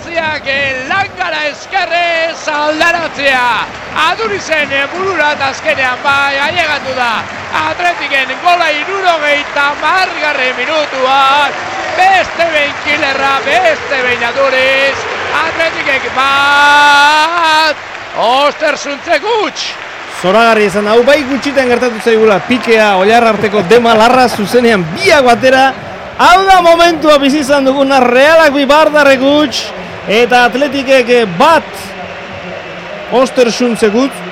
Garziak langara eskerrez aldaratzea. Adurizen burura eta azkenean bai ailegatu da. Atletiken gola 70. Minutuan. Beste behin Killerra, beste behin Aduriz. Atletikek bat, Ostersundek huts. Zoragarri izan, hau bai gutxitan gertatu zaigula, Pikea, Oilar arteko Dema Larra zuzenean biak batera. Hau da momentua bizi izan duguna, Realak bi Bardarrek huts, eta Atletikek bat, Ostersundek huts.